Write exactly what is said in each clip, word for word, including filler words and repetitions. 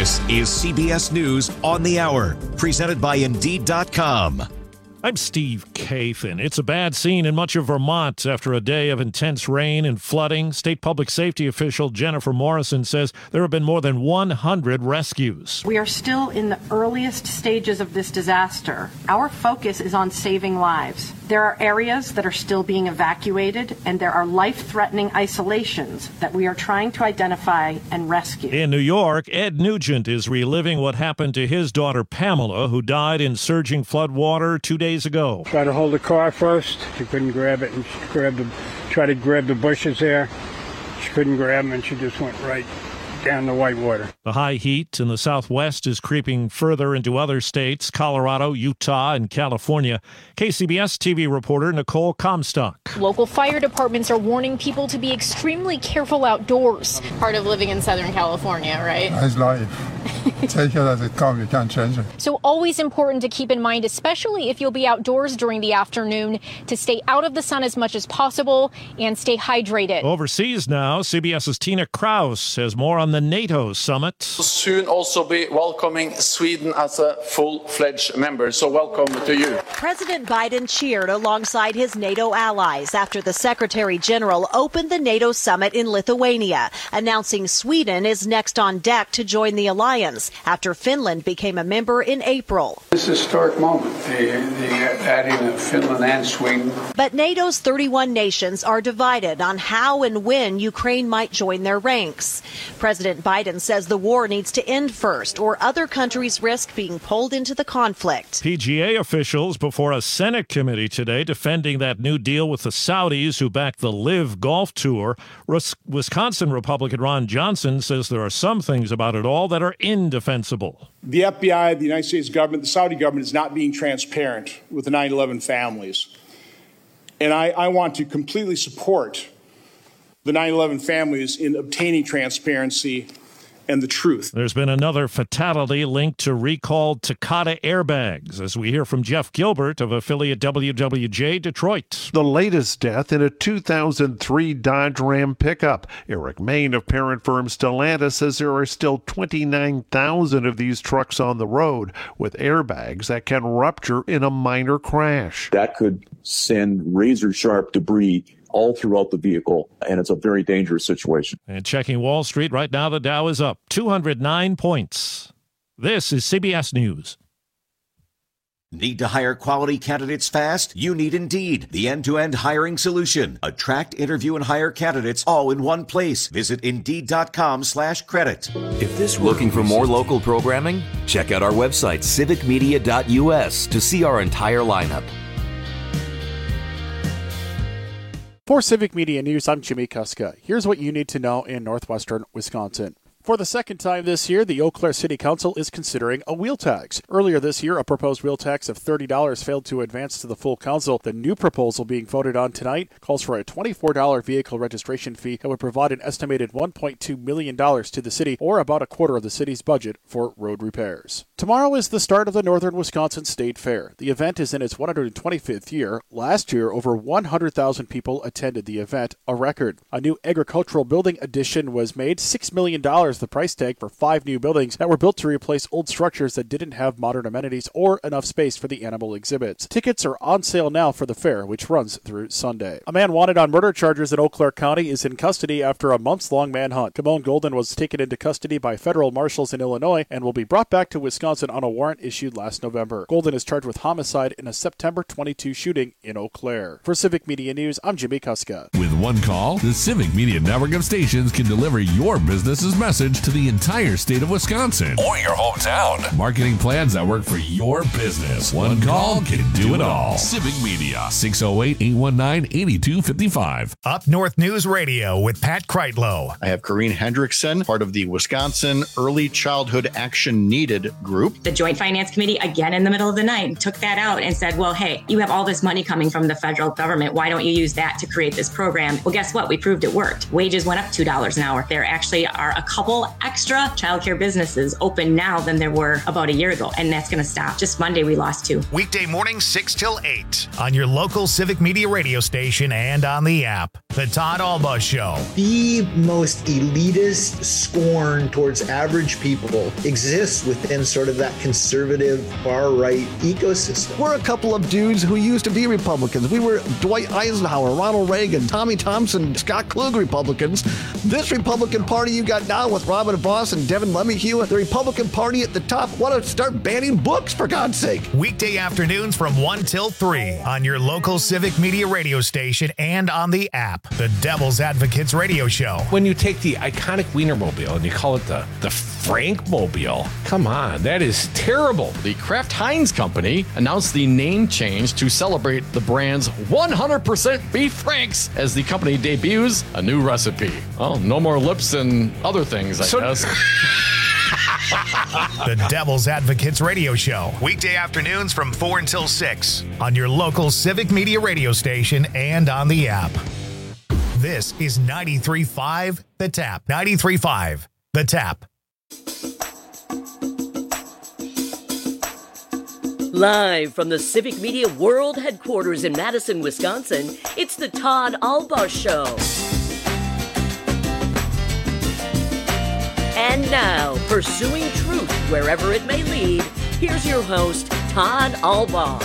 This is C B S News on the Hour, presented by Indeed dot com. I'm Steve Kathan. It's a bad scene in much of Vermont after a day of intense rain and flooding. State public safety official Jennifer Morrison says there have been more than one hundred rescues. We are still in the earliest stages of this disaster. Our focus is on saving lives. There are areas that are still being evacuated, and there are life-threatening isolations that we are trying to identify and rescue. In New York, Ed Nugent is reliving what happened to his daughter Pamela, who died in surging flood water two days ago. Tried to hold the car first. She couldn't grab it, and she grabbed the, tried to grab the bushes there. She couldn't grab them, and she just went right down the whitewater. The high heat in the Southwest is creeping further into other states, Colorado, Utah, and California. K C B S T V reporter Nicole Comstock. Local fire departments are warning people to be extremely careful outdoors. Part of living in Southern California, right? It's life. Take it as it comes. You can't change it. So always important to keep in mind, especially if you'll be outdoors during the afternoon, to stay out of the sun as much as possible and stay hydrated. Overseas now, CBS's Tina Kraus has more on the NATO summit. We'll soon also be welcoming Sweden as a full-fledged member, so welcome to you. President Biden cheered alongside his NATO allies after the Secretary General opened the NATO summit in Lithuania, announcing Sweden is next on deck to join the alliance after Finland became a member in April. This is a historic moment, the, the adding of Finland and Sweden. But NATO's thirty-one nations are divided on how and when Ukraine might join their ranks. President Biden says the war needs to end first, or other countries risk being pulled into the conflict. P G A officials before a Senate committee today defending that new deal with the Saudis who backed the LIV Golf Tour. Wisconsin Republican Ron Johnson says there are some things about it all that are indefensible. The F B I, the United States government, the Saudi government is not being transparent with the nine eleven families. And I, I want to completely support the nine eleven families in obtaining transparency and the truth. There's been another fatality linked to recalled Takata airbags, as we hear from Jeff Gilbert of affiliate W W J Detroit. The latest death in a two thousand three Dodge Ram pickup. Eric Main of parent firm Stellantis says there are still twenty-nine thousand of these trucks on the road with airbags that can rupture in a minor crash. That could send razor-sharp debris all throughout the vehicle, and it's a very dangerous situation. And checking Wall Street right now, the Dow is up two hundred nine points. This is C B S News. Need to hire quality candidates fast? You need Indeed, the end-to-end hiring solution. Attract, interview, and hire candidates all in one place. Visit Indeed.com slash credit. If this looking for more local programming, check out our website, civic media dot U S, to see our entire lineup. For Civic Media News, I'm Jimmy Kuska. Here's what you need to know in northwestern Wisconsin. For the second time this year, the Eau Claire City Council is considering a wheel tax. Earlier this year, a proposed wheel tax of thirty dollars failed to advance to the full council. The new proposal being voted on tonight calls for a twenty-four dollars vehicle registration fee that would provide an estimated one point two million dollars to the city, or about a quarter of the city's budget for road repairs. Tomorrow is the start of the Northern Wisconsin State Fair. The event is in its one hundred twenty-fifth year. Last year, over one hundred thousand people attended the event, a record. A new agricultural building addition was made, six million dollars the price tag for five new buildings that were built to replace old structures that didn't have modern amenities or enough space for the animal exhibits. Tickets are on sale now for the fair, which runs through Sunday. A man wanted on murder charges in Eau Claire County is in custody after a months-long manhunt. Kamon Golden was taken into custody by federal marshals in Illinois and will be brought back to Wisconsin on a warrant issued last November. Golden is charged with homicide in a September twenty-two shooting in Eau Claire. For Civic Media News, I'm Jimmy Kuska. With one call, the Civic Media network of stations can deliver your business's message to the entire state of Wisconsin or your hometown. Marketing plans that work for your business. One call can do it all. Civic Media, six oh eight, eight one nine, eight two five five. Up North News Radio with Pat Kreitlow. I have Corrine Hendrickson, part of the Wisconsin Early Childhood Action Needed group. The Joint Finance Committee, again in the middle of the night, took that out and said, well, hey, you have all this money coming from the federal government. Why don't you use that to create this program? Well, guess what? We proved it worked. Wages went up two dollars an hour. There actually are a couple couple extra childcare businesses open now than there were about a year ago, and that's going to stop. Just Monday, we lost two. Weekday mornings, six till eight on your local Civic Media radio station and on the app. The Todd Alba Show. The most elitist scorn towards average people exists within sort of that conservative far-right ecosystem. We're a couple of dudes who used to be Republicans. We were Dwight Eisenhower, Ronald Reagan, Tommy Thompson, Scott Klug Republicans. This Republican Party you got now with Robin Voss and Devin LeMahieu, the Republican Party at the top, want to start banning books, for God's sake. Weekday afternoons from one till three on your local Civic Media radio station and on the app. The Devil's Advocates radio show. When you take the iconic Wienermobile and you call it the, the Frankmobile, come on, that is terrible. The Kraft Heinz Company announced the name change to celebrate the brand's one hundred percent beef franks as the company debuts a new recipe. Oh, no more lips and other things, I so- guess. The Devil's Advocates radio show. Weekday afternoons from four until six on your local Civic Media radio station and on the app. This is ninety-three point five The Tap. ninety-three point five The Tap. Live from the Civic Media World Headquarters in Madison, Wisconsin, it's the Todd Alba Show. And now, pursuing truth wherever it may lead, here's your host, Todd Alba.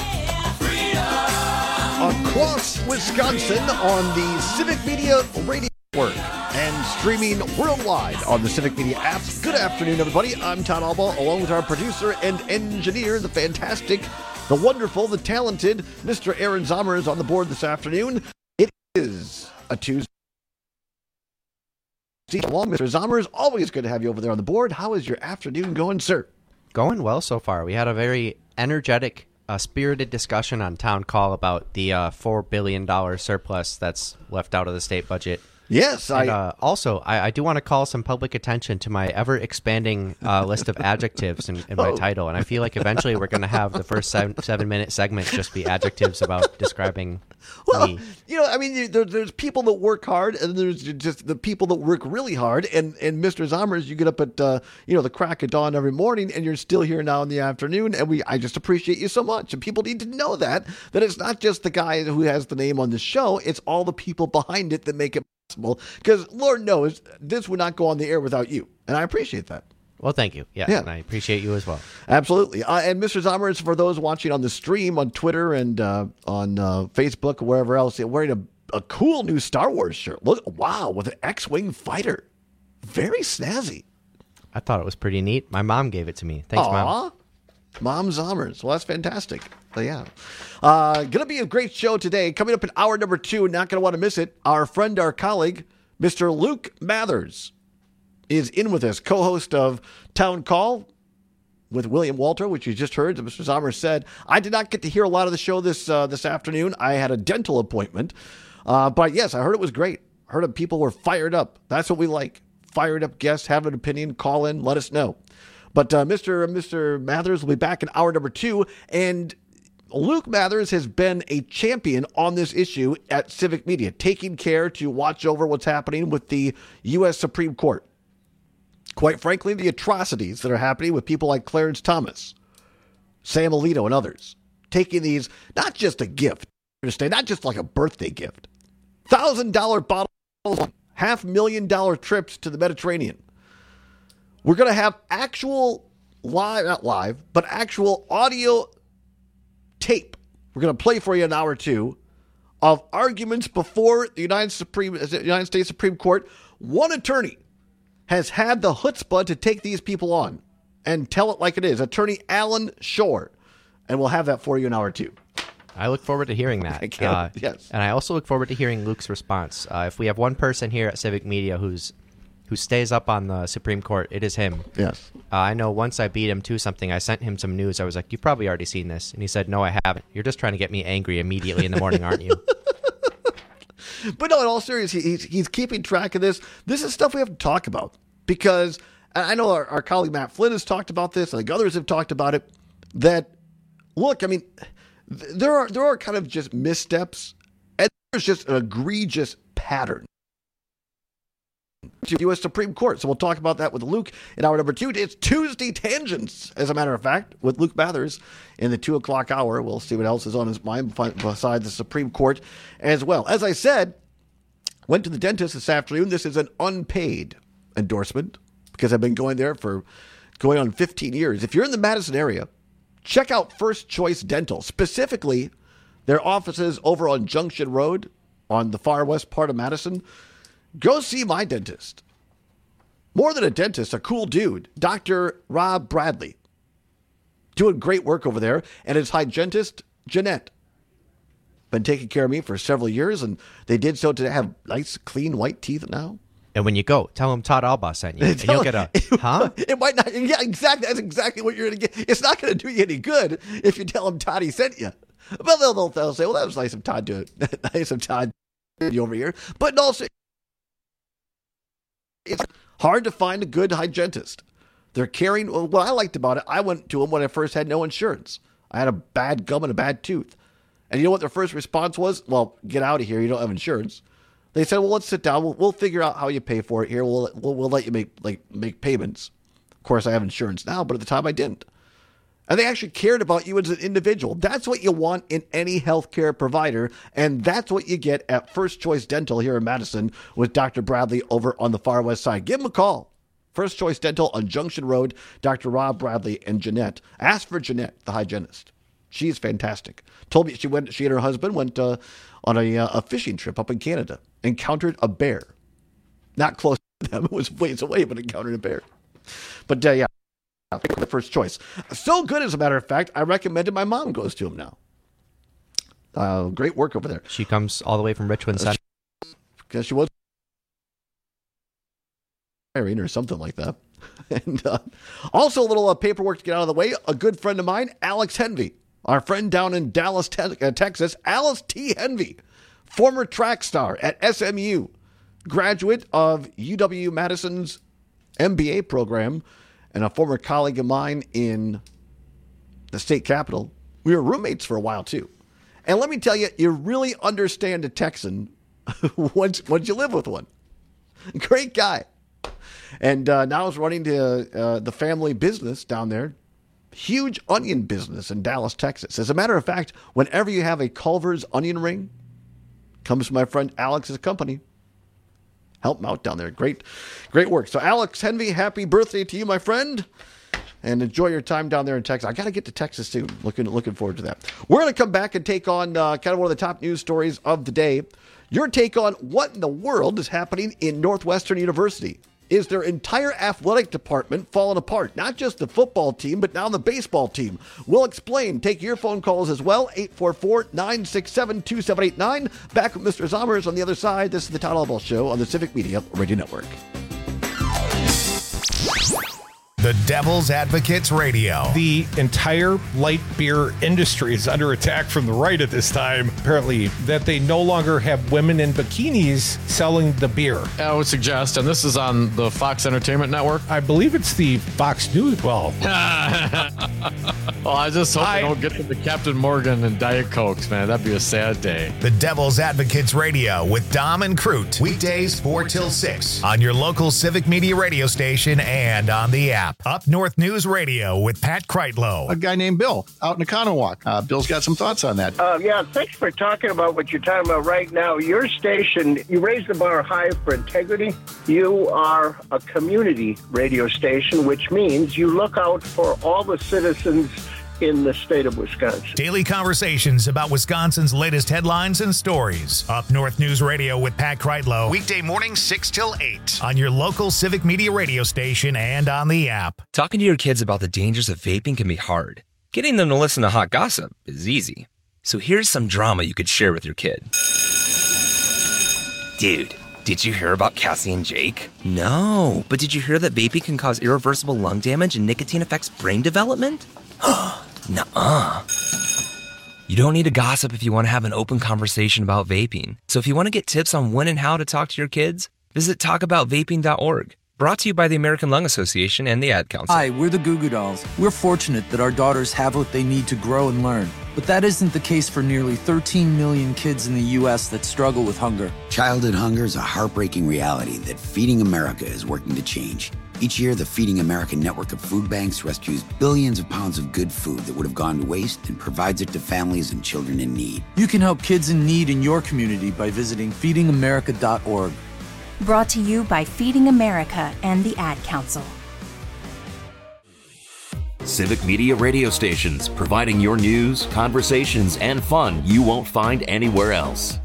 Across Wisconsin on the Civic Media Radio Network and streaming worldwide on the Civic Media app. Good afternoon, everybody. I'm Todd Alba, along with our producer and engineer, the fantastic, the wonderful, the talented Mister Aaron Zomer is on the board this afternoon. It is a Tuesday. Along, Mister Zomer, is always good to have you over there on the board. How is your afternoon going, sir? Going well so far. We had a very energetic, uh, spirited discussion on Town Call about the uh, four billion dollars surplus that's left out of the state budget. Yes. And, I uh, also, I, I do want to call some public attention to my ever-expanding uh, list of adjectives in, in my Oh. title. And I feel like eventually we're going to have the first seven, seven-minute segment just be adjectives about describing Well, me. you know, I mean, you- there, there's people that work hard, and there's just the people that work really hard. And and Mister Zomers, you get up at uh, you know the crack of dawn every morning, and you're still here now in the afternoon. And we, I just appreciate you so much. And people need to know that that it's not just the guy who has the name on the show; it's all the people behind it that make it possible. Because Lord knows this would not go on the air without you, and I appreciate that. Well, thank you. Yeah, Yeah. and I appreciate you as well. Absolutely. Uh, and Mister Zomers, for those watching on the stream on Twitter and uh, on uh, Facebook or wherever else, wearing a, a cool new Star Wars shirt. Look, wow, with an X-Wing fighter. Very snazzy. I thought it was pretty neat. My mom gave it to me. Thanks, Aw. Mom. Mom Zomers. Well, that's fantastic. But yeah. Uh, going to be a great show today. Coming up in hour number two, not going to want to miss it, our friend, our colleague, Mister Luke Mathers is in with us, co-host of Town Call with William Walter, which you just heard. Mister Zomer said, I did not get to hear a lot of the show this uh, this afternoon. I had a dental appointment. Uh, but yes, I heard it was great. I heard that people were fired up. That's what we like. Fired up guests, have an opinion, call in, let us know. But uh, Mister Mister Mathers will be back in hour number two. And Luke Mathers has been a champion on this issue at Civic Media, taking care to watch over what's happening with the U S Supreme Court. Quite frankly, the atrocities that are happening with people like Clarence Thomas, Sam Alito, and others, taking these, not just a gift, understand, not just like a birthday gift, one thousand dollars bottles, half million dollar trips to the Mediterranean. We're going to have actual live, not live, but actual audio tape. We're going to play for you an hour or two of arguments before the United Supreme, the United States Supreme Court. One attorney has had the chutzpah to take these people on and tell it like it is. Attorney Alan Shore. And we'll have that for you in hour two. I look forward to hearing that. I can't, Uh, yes. And I also look forward to hearing Luke's response. Uh, if we have one person here at Civic Media who's who stays up on the Supreme Court, it is him. Yes. Uh, I know once I beat him to something, I sent him some news. I was like, you've probably already seen this. And he said, no, I haven't. You're just trying to get me angry immediately in the morning, aren't you? But no, in all seriousness, he, he's, he's keeping track of this. This is stuff we have to talk about because and I know our, our colleague Matt Flynn has talked about this. I think others have talked about it. That, look, I mean, th- there are there are kind of just missteps, and there's just an egregious pattern. to the U S Supreme Court. So we'll talk about that with Luke in hour number two. It's Tuesday Tangents, as a matter of fact, with Luke Mathers in the two o'clock hour. We'll see what else is on his mind besides the Supreme Court as well. As I said, went to the dentist this afternoon. This is an unpaid endorsement because I've been going there for going on fifteen years. If you're in the Madison area, check out First Choice Dental, specifically their offices over on Junction Road on the far west part of Madison. Go see my dentist. More than a dentist, a cool dude, Doctor Rob Bradley. Doing great work over there. And his hygienist, Jeanette. Been taking care of me for several years, and they did so to have nice, clean, white teeth now. And when you go, tell him Todd Alba sent you. And you'll get a, huh? It might not, yeah, exactly. That's exactly what you're going to get. It's not going to do you any good if you tell him Todd he sent you. But they'll, they'll, they'll say, well, that was nice of Todd to, nice of Todd over here. But also, it's hard to find a good hygienist. They're caring. Well, what I liked about it, I went to them when I first had no insurance. I had a bad gum and a bad tooth. And you know what their first response was? Well, get out of here. You don't have insurance. They said, well, let's sit down. We'll, we'll figure out how you pay for it here. We'll, we'll we'll let you make like make payments. Of course, I have insurance now, but at the time I didn't. And they actually cared about you as an individual. That's what you want in any healthcare provider, and that's what you get at First Choice Dental here in Madison with Doctor Bradley over on the far west side. Give him a call. First Choice Dental on Junction Road, Doctor Rob Bradley and Jeanette. Ask for Jeanette, the hygienist. She's fantastic. Told me she went. She and her husband went uh, on a, uh, a fishing trip up in Canada. Encountered a bear. Not close to them. It was ways away, but encountered a bear. But uh, yeah, the First Choice. So good, as a matter of fact, I recommended my mom goes to him now. Uh, great work over there. She comes all the way from Richmond Center. Because she was or something like that. And uh, also a little uh, paperwork to get out of the way. A good friend of mine, Alex Henvey. Our friend down in Dallas, te- uh, Texas, Alice T. Henvey, former track star at S M U, graduate of U W-Madison's M B A program, and a former colleague of mine in the state capitol. We were roommates for a while, too. And let me tell you, you really understand a Texan once, once you live with one. Great guy. And uh, now is running to, uh, the family business down there. Huge onion business in Dallas, Texas. As a matter of fact, whenever you have a Culver's onion ring, comes from my friend Alex's company. Help him out down there. Great, great work. So Alex Henvey, happy birthday to you, my friend. And enjoy your time down there in Texas. I got to get to Texas soon. Looking, looking forward to that. We're going to come back and take on uh, kind of one of the top news stories of the day. Your take on what in the world is happening in Northwestern University. Is their entire athletic department falling apart? Not just the football team, but now the baseball team. We'll explain. Take your phone calls as well. eight four four, nine six seven, two seven eight nine. Back with Mister Zommers on the other side. This is the Todd Alba Show on the Civic Media Radio Network. The Devil's Advocates Radio. The entire light beer industry is under attack from the right at this time. Apparently, that they no longer have women in bikinis selling the beer. I would suggest, and this is on the Fox Entertainment Network. I believe it's the Fox News. Well, well, I just hope I, they don't get to the Captain Morgan and Diet Cokes, man. That'd be a sad day. The Devil's Advocates Radio with Dom and Crute. Weekdays four till six on your local Civic Media radio station and on the app. Up North News Radio with Pat Kreitlow. A guy named Bill out in Economowoc. Uh, Bill's got some thoughts on that. Uh, yeah, thanks for talking about what you're talking about right now. Your station, you raise the bar high for integrity. You are a community radio station, which means you look out for all the citizens in the state of Wisconsin. Daily conversations about Wisconsin's latest headlines and stories. Up North News Radio with Pat Kreitlow. Weekday mornings six till eight on your local Civic Media radio station and on the app. Talking to your kids about the dangers of vaping can be hard. Getting them to listen to hot gossip is easy. So here's some drama you could share with your kid. Dude, did you hear about Cassie and Jake? No, but did you hear that vaping can cause irreversible lung damage and nicotine affects brain development? Nuh-uh. You don't need to gossip if you want to have an open conversation about vaping. So if you want to get tips on when and how to talk to your kids, visit talk about vaping dot org. Brought to you by the American Lung Association and the Ad Council. Hi, we're the Goo Goo Dolls. We're fortunate that our daughters have what they need to grow and learn. But that isn't the case for nearly thirteen million kids in the U S that struggle with hunger. Childhood hunger is a heartbreaking reality that Feeding America is working to change. Each year, the Feeding America network of food banks rescues billions of pounds of good food that would have gone to waste and provides it to families and children in need. You can help kids in need in your community by visiting feeding america dot org. Brought to you by Feeding America and the Ad Council. Civic Media radio stations, providing your news, conversations, and fun you won't find anywhere else.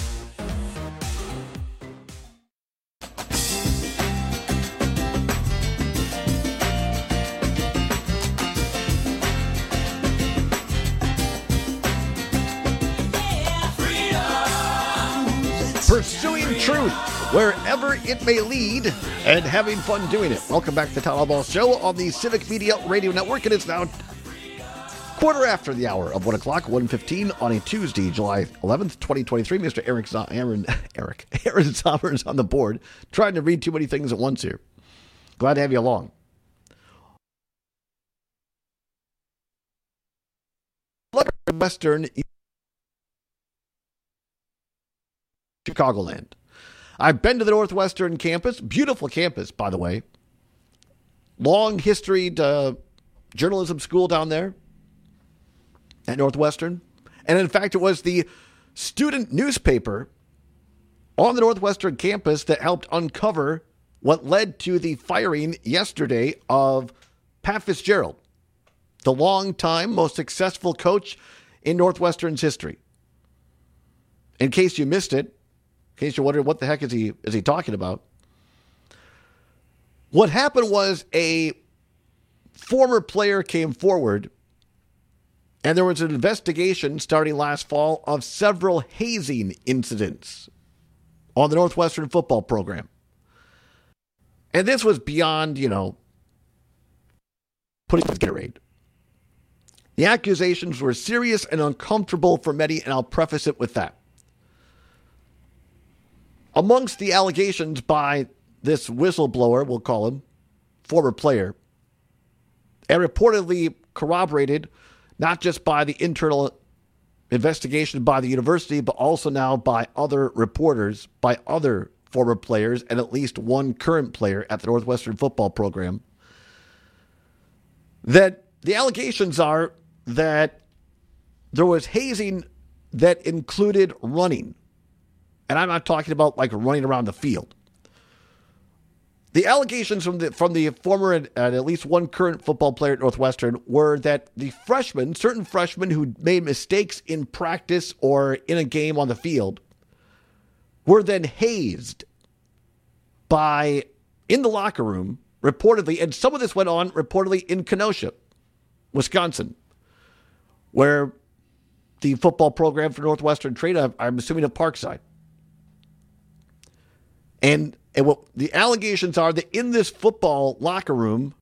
Pursuing truth wherever it may lead and having fun doing it. Welcome back to the Town Hall Ball Show on the Civic Media Radio Network. It is now quarter after the hour of one o'clock, one fifteen on a Tuesday, July eleventh, twenty twenty-three. Mister Eric, Z- Aaron, Eric, Aaron Sommer is on the board, trying to read too many things at once here. Glad to have you along. Western Chicagoland. I've been to the Northwestern campus. Beautiful campus, by the way. Long history uh, journalism school down there at Northwestern. And in fact, it was the student newspaper on the Northwestern campus that helped uncover what led to the firing yesterday of Pat Fitzgerald, the longtime most successful coach in Northwestern's history. In case you missed it, in case you're wondering what the heck is he is he talking about, what happened was a former player came forward, and there was an investigation starting last fall of several hazing incidents on the Northwestern football program. And this was beyond, you know, putting Gatorade. The accusations were serious and uncomfortable for many, and I'll preface it with that. Amongst the allegations by this whistleblower, we'll call him, former player, and reportedly corroborated not just by the internal investigation by the university, but also now by other reporters, by other former players, and at least one current player at the Northwestern football program, that the allegations are that there was hazing that included running. And I'm not talking about like running around the field. The allegations from the from the former and, and at least one current football player at Northwestern were that the freshmen, certain freshmen who made mistakes in practice or in a game on the field, were then hazed by, in the locker room, reportedly, and some of this went on reportedly in Kenosha, Wisconsin, where the football program for Northwestern trained, I'm assuming at Parkside. And, and what the allegations are that in this football locker room,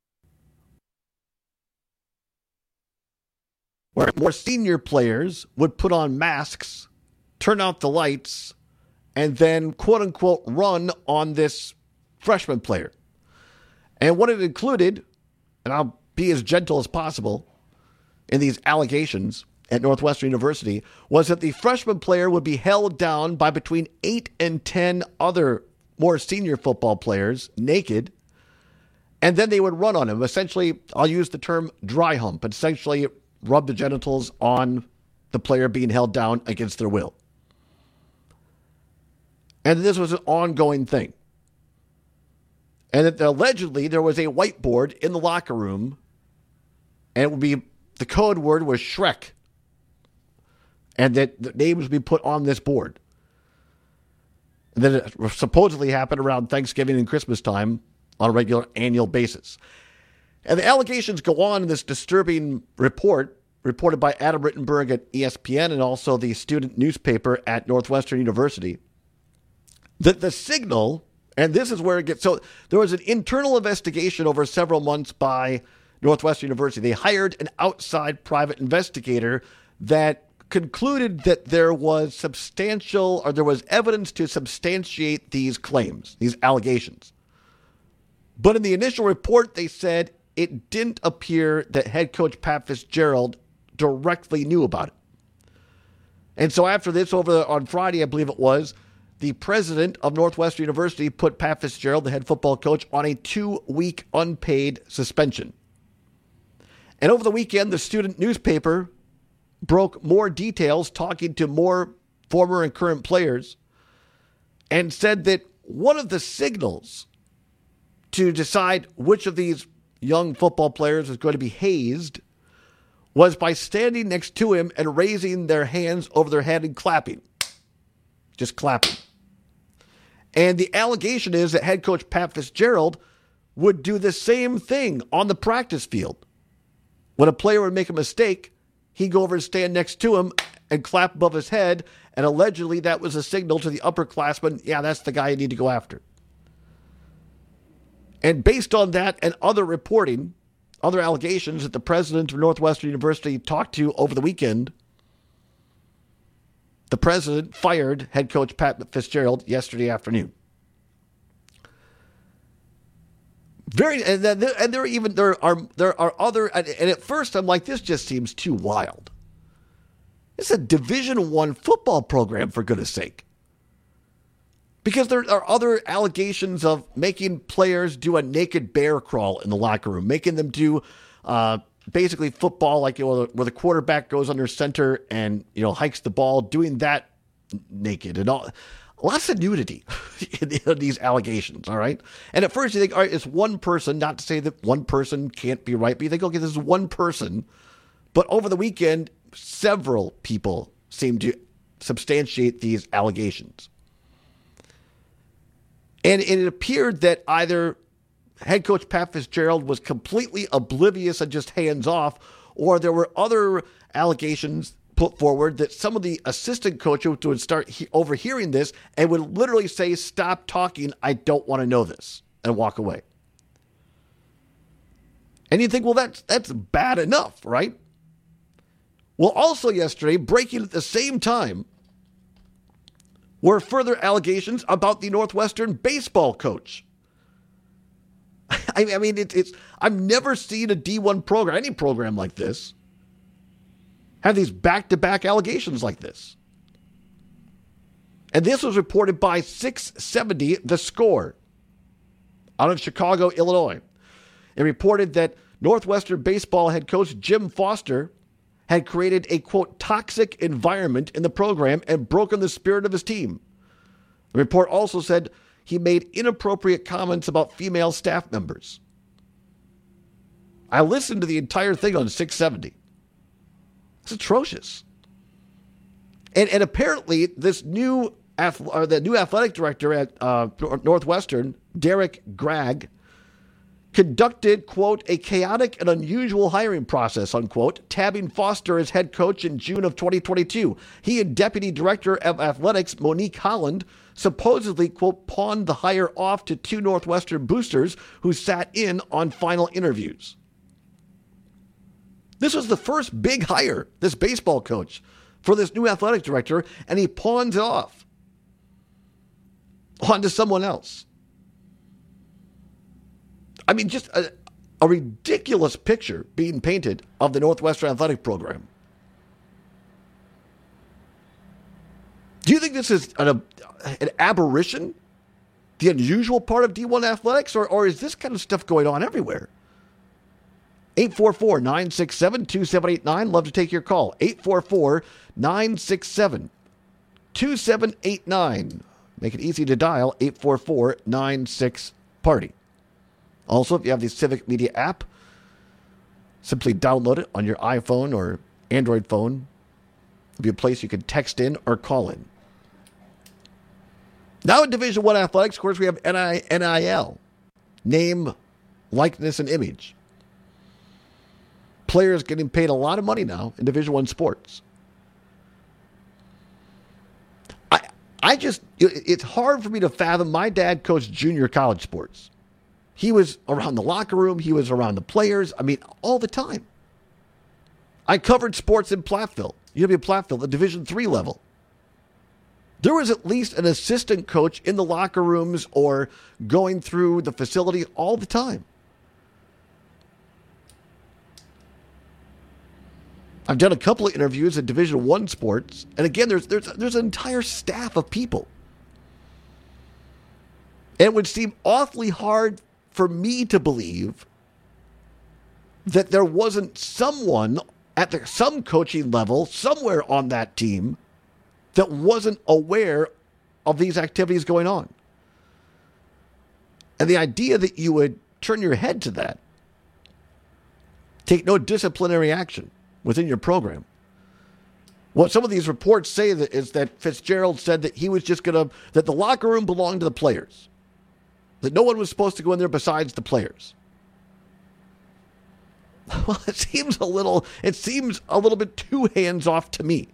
where more senior players would put on masks, turn out the lights, and then quote unquote run on this freshman player. And what it included, and I'll be as gentle as possible in these allegations at Northwestern University, was that the freshman player would be held down by between eight and ten other more senior football players, naked, and then they would run on him. Essentially, I'll use the term dry hump, essentially rub the genitals on the player being held down against their will. And this was an ongoing thing. And that allegedly there was a whiteboard in the locker room, and it would be, the code word was Shrek, and that the names would be put on this board. And then it supposedly happened around Thanksgiving and Christmas time on a regular annual basis. And the allegations go on in this disturbing report, reported by Adam Rittenberg at E S P N and also the student newspaper at Northwestern University, that the signal, and this is where it gets, so there was an internal investigation over several months by Northwestern University. They hired an outside private investigator that concluded that there was substantial, or there was evidence to substantiate these claims, these allegations. But in the initial report, they said it didn't appear that head coach Pat Fitzgerald directly knew about it. And so after this, over on Friday, I believe it was, the president of Northwestern University put Pat Fitzgerald, the head football coach, on a two-week unpaid suspension. And over the weekend, the student newspaper broke more details, talking to more former and current players, and said that one of the signals to decide which of these young football players was going to be hazed was by standing next to him and raising their hands over their head and clapping. Just clapping. And the allegation is that head coach Pat Fitzgerald would do the same thing on the practice field. When a player would make a mistake, he'd go over and stand next to him and clap above his head, and allegedly that was a signal to the upperclassmen, yeah, that's the guy you need to go after. And based on that and other reporting, other allegations that the president of Northwestern University talked to over the weekend, the president fired head coach Pat Fitzgerald yesterday afternoon. Very, and then there, and there even there are there are other, and at first I'm like, this just seems too wild. It's a Division One football program, for goodness sake. Because there are other allegations of making players do a naked bear crawl in the locker room, making them do uh, basically football, like, you know, where the quarterback goes under center and, you know, hikes the ball, doing that naked and all. Lots of nudity in these allegations, all right? And at first you think, all right, it's one person, not to say that one person can't be right, but you think, okay, this is one person. But over the weekend, several people seem to substantiate these allegations. And it appeared that either head coach Pat Fitzgerald was completely oblivious and just hands off, or there were other allegations put forward that some of the assistant coaches would start he- overhearing this and would literally say, stop talking, I don't want to know this, and walk away. And you think, well, that's, that's bad enough, right? Well, also yesterday, breaking at the same time, were further allegations about the Northwestern baseball coach. I, I mean, it, it's I've never seen a D one program, any program like this, have these back-to-back allegations like this. And this was reported by six seventy The Score out of Chicago, Illinois. It reported that Northwestern baseball head coach Jim Foster had created a, quote, toxic environment in the program and broken the spirit of his team. The report also said he made inappropriate comments about female staff members. I listened to the entire thing on six seventy. It's atrocious. And and apparently this new, or the new athletic director at uh, Northwestern, Derek Gragg, conducted, quote, a chaotic and unusual hiring process, unquote, tabbing Foster as head coach in June of twenty twenty-two. He and Deputy Director of Athletics, Monique Holland, supposedly, quote, pawned the hire off to two Northwestern boosters who sat in on final interviews. This was the first big hire, this baseball coach, for this new athletic director, and he pawns it off onto someone else. I mean, just a, a ridiculous picture being painted of the Northwestern athletic program. Do you think this is an, an aberration, the unusual part of D one athletics, or, or is this kind of stuff going on everywhere? eight four four, nine six seven, two seven eight nine. Love to take your call. eight four four, nine six seven, two seven eight nine. Make it easy to dial. eight four four, nine six, party. Also, if you have the Civic Media app, simply download it on your iPhone or Android phone. It'll be a place you can text in or call in. Now in Division One athletics, of course, we have N I L, name, likeness, and image. Players getting paid a lot of money now in Division One sports. I I just, it's hard for me to fathom. My dad coached junior college sports. He was around the locker room. He was around the players. I mean, all the time. I covered sports in Platteville, U W Platteville, the Division Three level. There was at least an assistant coach in the locker rooms or going through the facility all the time. I've done a couple of interviews in Division One sports, and again, there's there's there's an entire staff of people. And it would seem awfully hard for me to believe that there wasn't someone at the, some coaching level, somewhere on that team, that wasn't aware of these activities going on. And the idea that you would turn your head to that, take no disciplinary action within your program. What some of these reports say that is that Fitzgerald said that he was just going to, that the locker room belonged to the players. That no one was supposed to go in there besides the players. Well, it seems a little, it seems a little bit too hands-off to me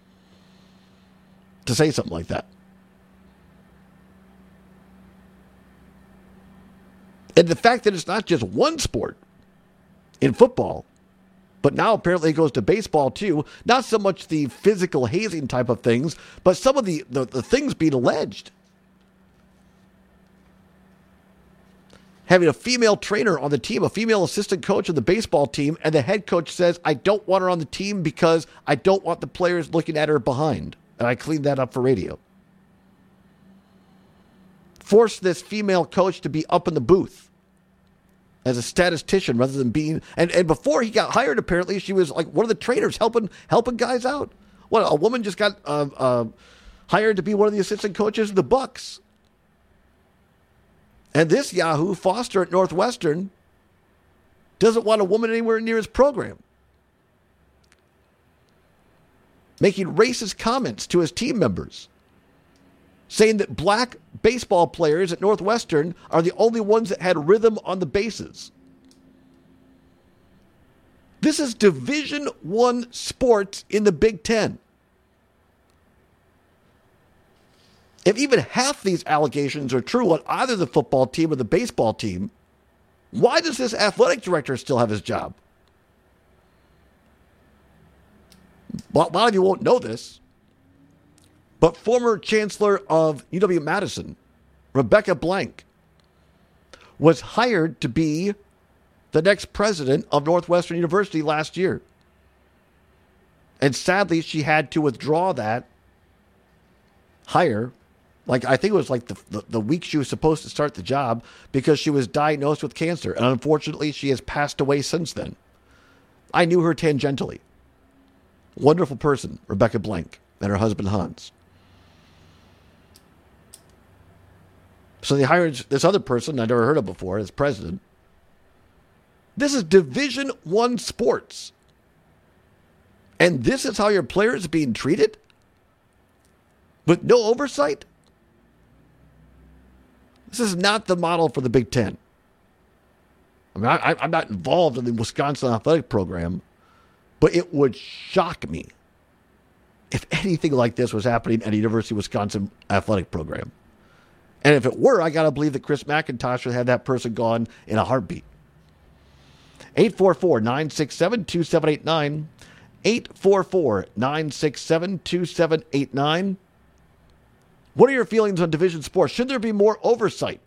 to say something like that. And the fact that it's not just one sport in football, but now apparently it goes to baseball too, not so much the physical hazing type of things, but some of the, the, the things being alleged. Having a female trainer on the team, a female assistant coach on the baseball team, and the head coach says, I don't want her on the team because I don't want the players looking at her behind. And I cleaned that up for radio. Forced this female coach to be up in the booth as a statistician rather than being, and, and before he got hired, apparently she was like one of the trainers helping helping guys out. What, a woman just got uh, uh, hired to be one of the assistant coaches of the Bucks. And this Yahoo, Foster at Northwestern, doesn't want a woman anywhere near his program. Making racist comments to his team members. Saying that black baseball players at Northwestern are the only ones that had rhythm on the bases. This is Division One sports in the Big Ten. If even half these allegations are true on either the football team or the baseball team, why does this athletic director still have his job? Well, a lot of you won't know this, but former chancellor of U W-Madison, Rebecca Blank, was hired to be the next president of Northwestern University last year. And sadly, she had to withdraw that hire. Like, I think it was like the, the, the week she was supposed to start the job because she was diagnosed with cancer. And unfortunately, she has passed away since then. I knew her tangentially. Wonderful person, Rebecca Blank, and her husband, Hans. So they hired this other person I'd never heard of before as president. This is Division One sports. And this is how your players are being treated? With no oversight? This is not the model for the Big Ten. I mean, I, I'm not involved in the Wisconsin athletic program, but it would shock me if anything like this was happening at a University of Wisconsin athletic program. And if it were, I got to believe that Chris McIntosh would have that person gone in a heartbeat. eight four four, nine six seven, two seven eight nine. eight four four, nine six seven, two seven eight nine. What are your feelings on division sports? Should there be more oversight?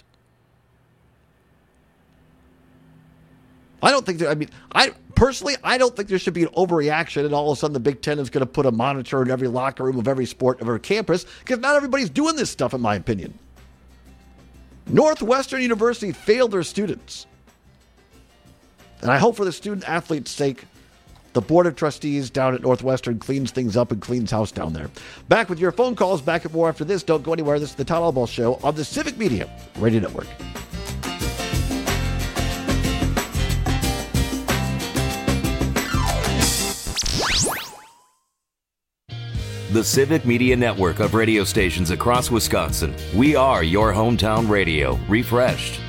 I don't think there, I mean, I personally, I don't think there should be an overreaction and all of a sudden the Big Ten is going to put a monitor in every locker room of every sport, of every campus, because not everybody's doing this stuff, in my opinion. Northwestern University failed their students. And I hope for the student athlete's sake, the Board of Trustees down at Northwestern cleans things up and cleans house down there. Back with your phone calls, back at more after this. Don't go anywhere. This is the Todd Albaugh Show on the Civic Media Radio Network. The Civic Media Network of radio stations across Wisconsin. We are your hometown radio, refreshed.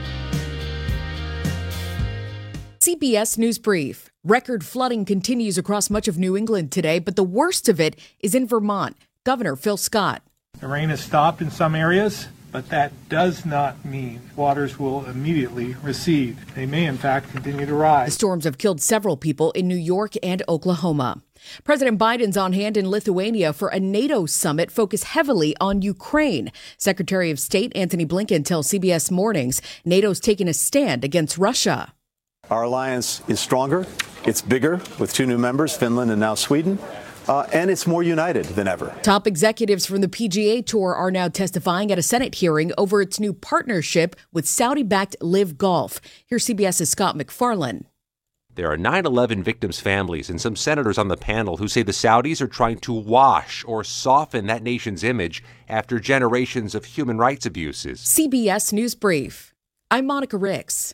C B S News Brief. Record flooding continues across much of New England today, but the worst of it is in Vermont. Governor Phil Scott. The rain has stopped in some areas, but that does not mean waters will immediately recede. They may, in fact, continue to rise. The storms have killed several people in New York and Oklahoma. President Biden's on hand in Lithuania for a NATO summit focused heavily on Ukraine. Secretary of State Antony Blinken tells C B S Mornings NATO's taking a stand against Russia. Our alliance is stronger, it's bigger with two new members, Finland and now Sweden. Uh, and it's more united than ever. Top executives from the P G A Tour are now testifying at a Senate hearing over its new partnership with Saudi-backed Live Golf. Here's CBS's Scott McFarlane. There are nine eleven victims' families and some senators on the panel who say the Saudis are trying to wash or soften that nation's image after generations of human rights abuses. C B S News Brief. I'm Monica Ricks.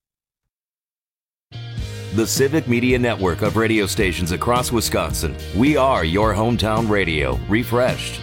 The Civic Media Network of radio stations across Wisconsin. We are your hometown radio. Refreshed.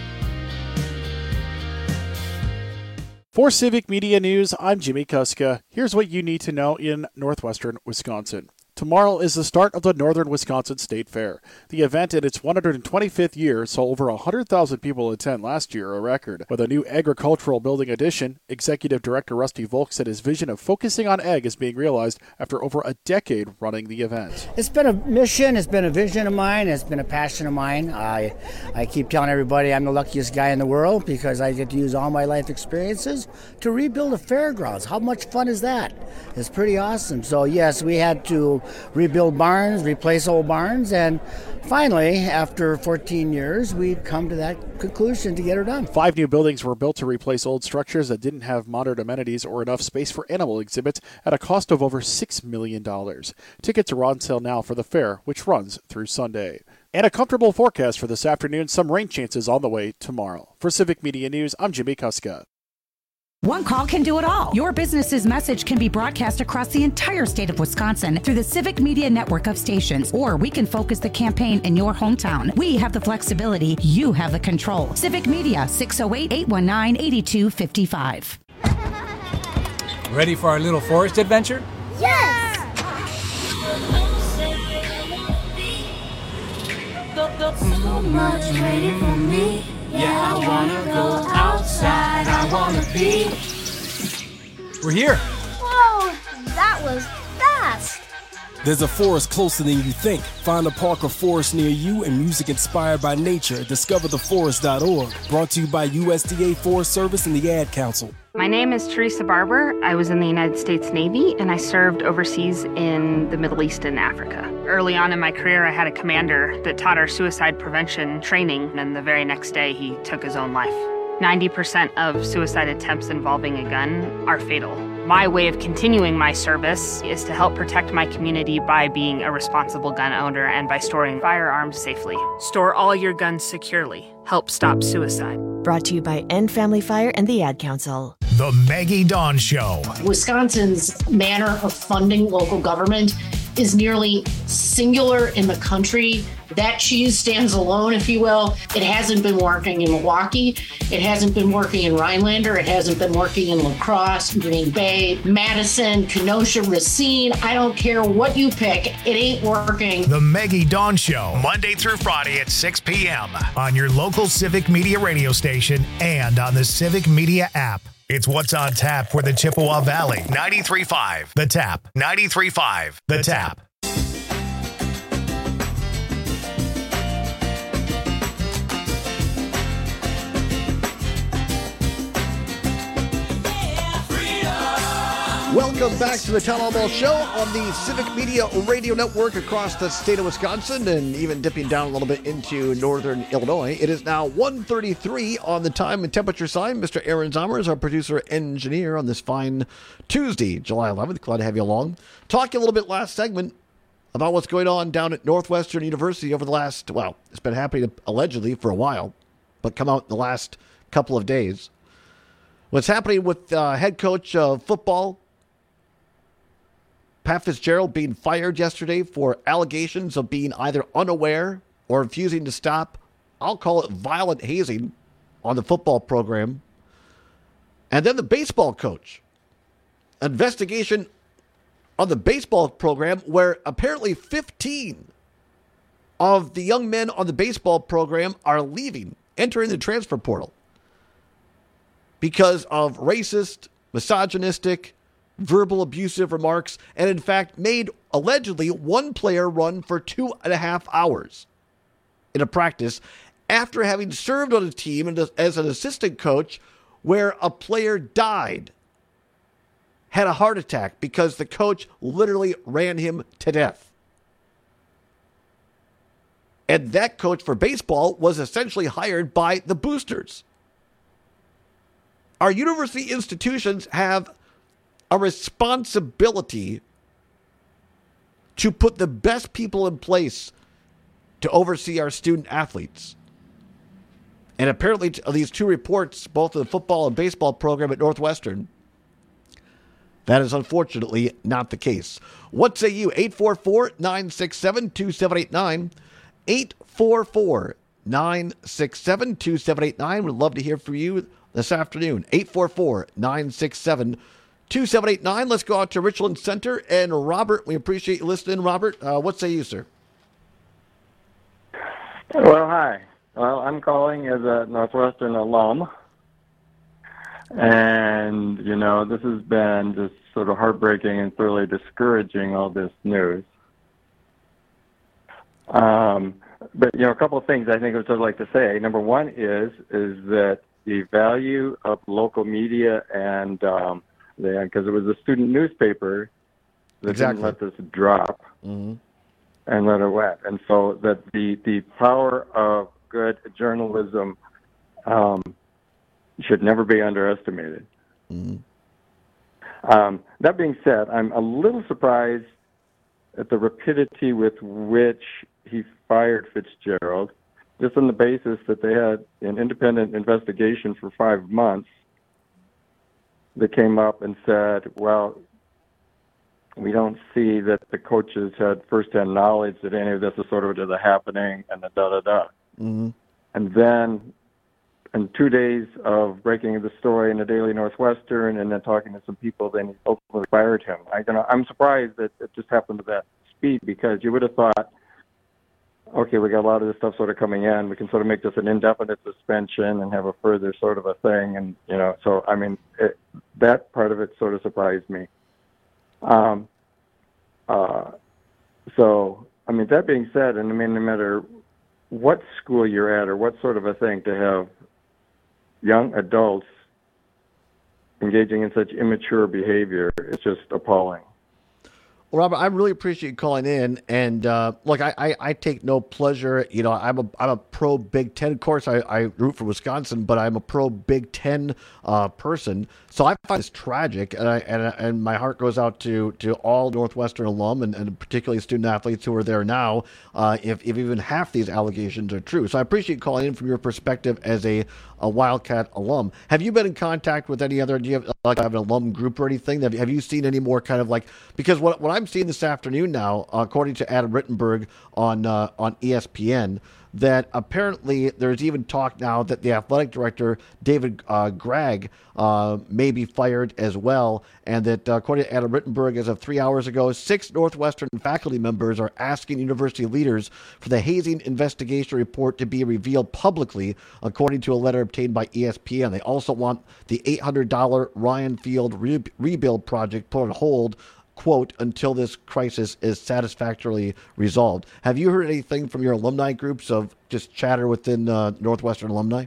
For Civic Media News, I'm Jimmy Kuska. Here's what you need to know in northwestern Wisconsin. Tomorrow is the start of the Northern Wisconsin State Fair. The event in its one hundred twenty-fifth year saw over one hundred thousand people attend last year, a record. With a new agricultural building addition, Executive Director Rusty Volk said his vision of focusing on ag is being realized after over a decade running the event. It's been a mission, it's been a vision of mine, it's been a passion of mine. I, I keep telling everybody I'm the luckiest guy in the world because I get to use all my life experiences to rebuild a fairgrounds. How much fun is that? It's pretty awesome. So yes, we had to rebuild barns, replace old barns, and finally, after fourteen years, we've come to that conclusion to get her done. Five new buildings were built to replace old structures that didn't have modern amenities or enough space for animal exhibits at a cost of over six million dollars. Tickets are on sale now for the fair, which runs through Sunday. And a comfortable forecast for this afternoon, some rain chances on the way tomorrow. For Civic Media News, I'm Jimmy Kuska. One call can do it all. Your business's message can be broadcast across the entire state of Wisconsin through the Civic Media network of stations, or we can focus the campaign in your hometown. We have the flexibility. You have the control. Civic Media, six oh eight, eight one nine, eight two five five. Ready for our little forest adventure? Yes! So much waiting for me. Yeah, I wanna go outside, I wanna be. We're here. Whoa, that was fast. There's a forest closer than you think. Find a park or forest near you and music inspired by nature. Discover the forest dot org. Brought to you by U S D A Forest Service and the Ad Council. My name is Teresa Barber. I was in the United States Navy, and I served overseas in the Middle East and Africa. Early on in my career, I had a commander that taught our suicide prevention training, and the very next day, he took his own life. ninety percent of suicide attempts involving a gun are fatal. My way of continuing my service is to help protect my community by being a responsible gun owner and by storing firearms safely. Store all your guns securely. Help stop suicide. Brought to you by End Family Fire and the Ad Council. The Maggie Dawn Show. Wisconsin's manner of funding local government is nearly singular in the country. That cheese stands alone, if you will. It hasn't been working in Milwaukee. It hasn't been working in Rhinelander. It hasn't been working in La Crosse, Green Bay, Madison, Kenosha, Racine. I don't care what you pick. It ain't working. The Maggie Dawn Show, Monday through Friday at six p.m. on your local Civic Media radio station and on the Civic Media app. It's what's on tap for the Chippewa Valley. ninety-three point five The Tap. ninety-three point five The Tap. Welcome back to the Town Hall Ball Show on the Civic Media Radio Network across the state of Wisconsin and even dipping down a little bit into northern Illinois. It is now one thirty-three on the time and temperature sign. Mister Aaron Zommers, our producer engineer on this fine Tuesday, July eleventh. Glad to have you along. Talking a little bit last segment about what's going on down at Northwestern University over the last, well, it's been happening allegedly for a while, but come out in the last couple of days. What's happening with uh, head coach of football, Pat Fitzgerald, being fired yesterday for allegations of being either unaware or refusing to stop, I'll call it violent hazing on the football program. And then the baseball coach. Investigation on the baseball program where apparently fifteen of the young men on the baseball program are leaving, entering the transfer portal because of racist, misogynistic, verbal abusive remarks, and in fact made allegedly one player run for two and a half hours in a practice after having served on a team as an assistant coach where a player died, had a heart attack because the coach literally ran him to death. And that coach for baseball was essentially hired by the boosters. Our university institutions have a responsibility to put the best people in place to oversee our student athletes. And apparently these two reports, both of the football and baseball program at Northwestern, that is unfortunately not the case. What say you? eight four four, nine six seven, two seven eight nine. eight four four, nine six seven, two seven eight nine. We'd love to hear from you this afternoon. eight four four, nine six seven, two seven eight nine. Let's go out to Richland Center. And Robert, we appreciate you listening. Robert, uh, what say you, sir? Well, hi. Well, I'm calling as a Northwestern alum. And, you know, this has been just sort of heartbreaking and thoroughly discouraging, all this news. Um, but, you know, a couple of things I think I would sort of like to say. Number one is, is that the value of local media and, um, because it was a student newspaper that Exactly. didn't let this drop Mm-hmm. and let it wet. And so that the, the power of good journalism um, should never be underestimated. Mm-hmm. Um, that being said, I'm a little surprised at the rapidity with which he fired Fitzgerald, just on the basis that they had an independent investigation for five months that came up and said, well, we don't see that the coaches had firsthand knowledge that any of this is sort of happening, and da da da. Mm-hmm. And then, in two days of breaking the story in the Daily Northwestern, and then talking to some people, then he openly fired him. I, you know, I'm surprised that it just happened at that speed, because you would have thought, okay, we got a lot of this stuff sort of coming in. We can sort of make this an indefinite suspension and have a further sort of a thing. And, you know, so, I mean, it, that part of it sort of surprised me. Um, uh, so, I mean, that being said, and I mean, no matter what school you're at or what sort of a thing, to have young adults engaging in such immature behavior, it's just appalling. Well, Robert, I really appreciate you calling in. And uh, look, I, I, I take no pleasure. You know, I'm a I'm a pro Big Ten. Of course, I, I root for Wisconsin, but I'm a pro Big Ten uh, person. So I find this tragic, and I and and my heart goes out to to all Northwestern alum and, and particularly student athletes who are there now. Uh, if if even half these allegations are true, so I appreciate you calling in from your perspective as a a Wildcat alum. Have you been in contact with any other? Do you have like have an alum group or anything? Have you, have you seen any more kind of like, because what what I'm seeing this afternoon now, uh, according to Adam Rittenberg on uh, on E S P N, that apparently there's even talk now that the athletic director, David uh, Gregg, uh, may be fired as well, and that uh, according to Adam Rittenberg, as of three hours ago, six Northwestern faculty members are asking university leaders for the hazing investigation report to be revealed publicly, according to a letter obtained by E S P N. They also want the eight hundred dollars Ryan Field re- rebuild project put on hold, quote, until this crisis is satisfactorily resolved. Have you heard anything from your alumni groups of just chatter within uh, Northwestern alumni?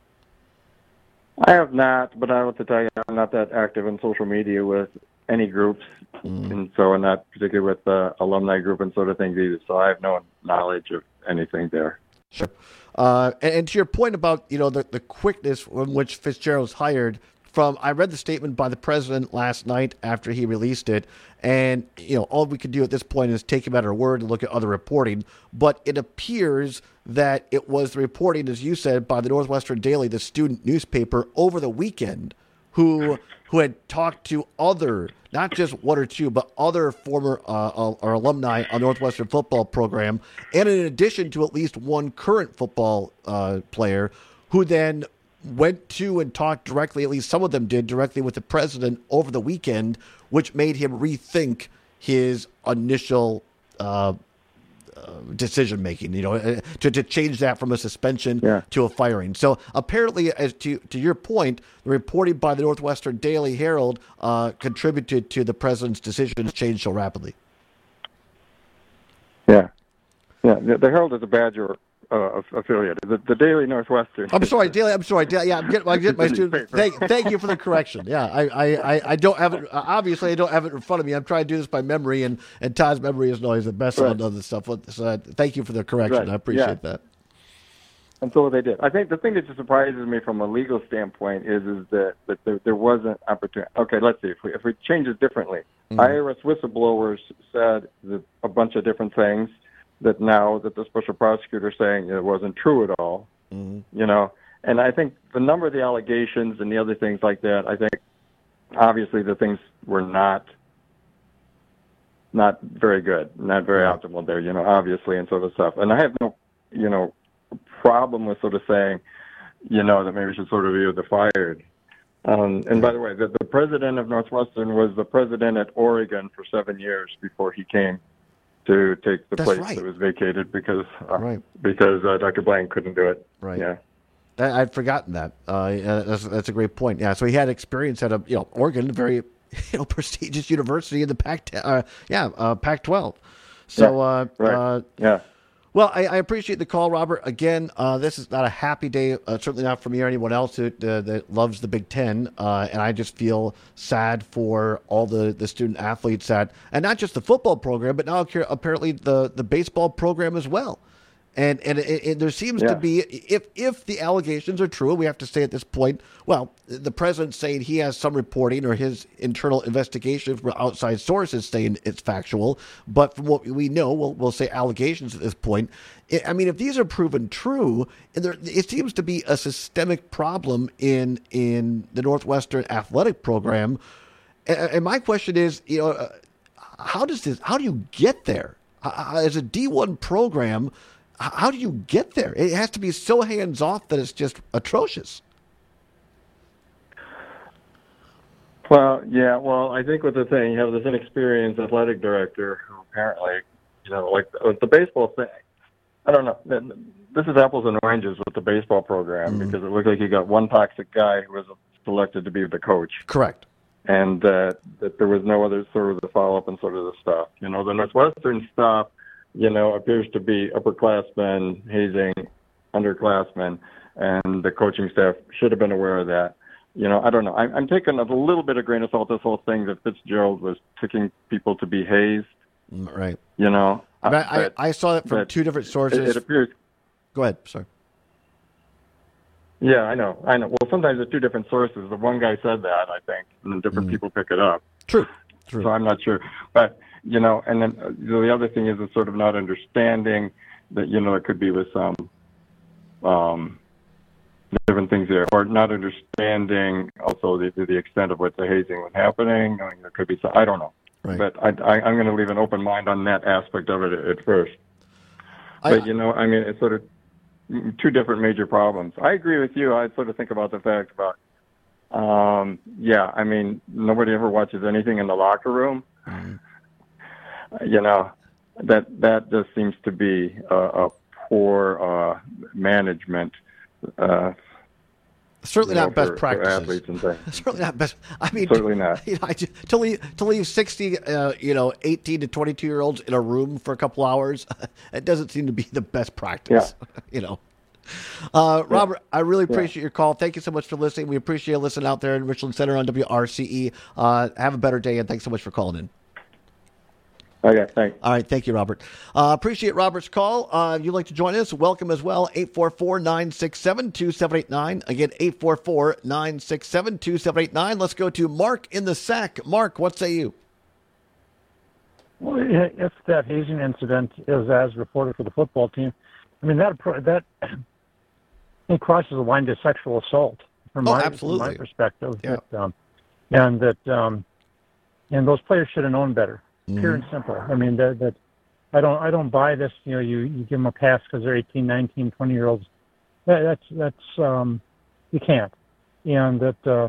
I have not, but I have to tell you, I'm not that active in social media with any groups, mm. and so I'm not particularly with the alumni group and sort of things either, so I have no knowledge of anything there. Sure. Uh, and, and to your point about, you know, the, the quickness in which Fitzgerald was hired, from, I read the statement by the president last night after he released it, and, you know, all we could do at this point is take him at our word and look at other reporting. But it appears that it was the reporting, as you said, by the Northwestern Daily, the student newspaper, over the weekend, who who had talked to other, not just one or two, but other former uh, or alumni on Northwestern football program, and in addition to at least one current football uh, player, who then went to and talked directly, at least some of them did, directly with the president over the weekend, which made him rethink his initial uh, uh, decision-making, you know, to, to change that from a suspension yeah. to a firing. So apparently, as to, to your point, the reporting by the Northwestern Daily Herald uh, contributed to the president's decision to change so rapidly. Yeah. Yeah, the, the Herald is a badger uh, affiliated, the, the Daily Northwestern. I'm sorry, Daily. I'm sorry, Daily. Yeah, I'm getting, I'm getting my student. Thank, thank you for the correction. Yeah, I, I, I, I don't have it. Obviously, I don't have it in front of me. I'm trying to do this by memory, and, and Todd's memory isn't always the best Right. on other stuff. So uh, thank you for the correction. Right. I appreciate Yeah. that. And so they did. I think the thing that just surprises me from a legal standpoint is is that, that there, there wasn't opportunity. Okay, let's see. If we, if we change it differently, Mm-hmm. I R S whistleblowers said that a bunch of different things that now that the special prosecutor is saying it wasn't true at all. Mm-hmm. You know, and I think the number of the allegations and the other things like that, I think obviously the things were not not very good, not very optimal there, you know, obviously, and sort of stuff. And I have no, you know, problem with sort of saying, you know, that maybe we should sort of be the fired. Um, and by the way, the, the president of Northwestern was the president at Oregon for seven years before he came to take the That's place right. that was vacated because uh, Right. because uh, Doctor Blank couldn't do it. Right. Yeah. I, I'd forgotten that. Uh, yeah, that's, that's a great point. Yeah, so he had experience at a you know Oregon, a very you know prestigious university in the Pac, uh, yeah, uh, Pac twelve. So Yeah, uh, right. uh, Yeah. Well, I, I appreciate the call, Robert. Again, uh, this is not a happy day, uh, certainly not for me or anyone else who, uh, that loves the Big Ten. Uh, and I just feel sad for all the, the student athletes that, and not just the football program, but now apparently the, the baseball program as well. And and it, it, there seems Yeah. to be, if if the allegations are true, we have to say at this point, well, the president's saying he has some reporting or his internal investigation from outside sources saying it's factual. But from what we know, we'll, we'll say allegations at this point. I I mean, if these are proven true, and there, it seems to be a systemic problem in in the Northwestern athletic program. And, and my question is, you know, uh, how does this? How do you get there uh, as a D one program? How do you get there? It has to be so hands-off that it's just atrocious. Well, yeah. Well, I think with the thing, you have this inexperienced athletic director who apparently, you know, like with the baseball thing, I don't know. This is apples and oranges with the baseball program Mm-hmm. because it looked like you got one toxic guy who was selected to be the coach. Correct. And uh, that there was no other sort of the follow-up and sort of the stuff. You know, the Northwestern stuff, you know, appears to be upperclassmen hazing underclassmen, and the coaching staff should have been aware of that. You know, I don't know. I'm, I'm taking a little bit of grain of salt this whole thing that Fitzgerald was picking people to be hazed. Right. You know, I, mean, I, but- I saw that from but two different It, sources. it appears. Go ahead. Sorry. Yeah, I know. I know. Well, sometimes it's two different sources. The one guy said that, I think, and then different people pick it up. True. True. So I'm not sure. But, you know, and then uh, the other thing is it's sort of not understanding that, you know, it could be with some um, different things there, or not understanding also the the extent of what the hazing was happening. I mean, there could be some, I don't know. Right. But I, I, I'm going to leave an open mind on that aspect of it at, at first. I- But, you know, I mean, it's sort of two different major problems. I agree with you. I sort of think about the fact about, um, yeah, I mean, nobody ever watches anything in the locker room. Mm-hmm. You know, that that just seems to be a, a poor uh, management. Uh, Certainly you know, not best for, practices. For athletes and things. Certainly not best. I mean, Certainly not. You know, I just, to leave to leave sixty, uh, you know, eighteen to twenty-two year olds in a room for a couple hours, it doesn't seem to be the best practice. You know. Uh, Robert, I really appreciate your call. Thank you so much for listening. We appreciate you listening out there in Richland Center on W R C E. Uh, have a better day, and thanks so much for calling in. Okay, thanks. All right, thank you, Robert. Uh, appreciate Robert's call. Uh, if you'd like to join us, welcome as well. eight four four, nine six seven, two seven eight nine. Again, eight four four, nine six seven, two seven eight nine. Let's go to Mark in the Sac. Mark, what say you? Well, if that hazing incident is as reported for the football team, I mean, that that it crosses the line to sexual assault from, Oh, my, absolutely. from my perspective. Yeah. That, um, and that um, and those players should have known better. Mm-hmm. Pure and simple. I mean, that, that I don't I don't buy this. You know, you, you give them a pass because they're eighteen, nineteen, twenty year olds. That, that's that's um, you can't. And that uh,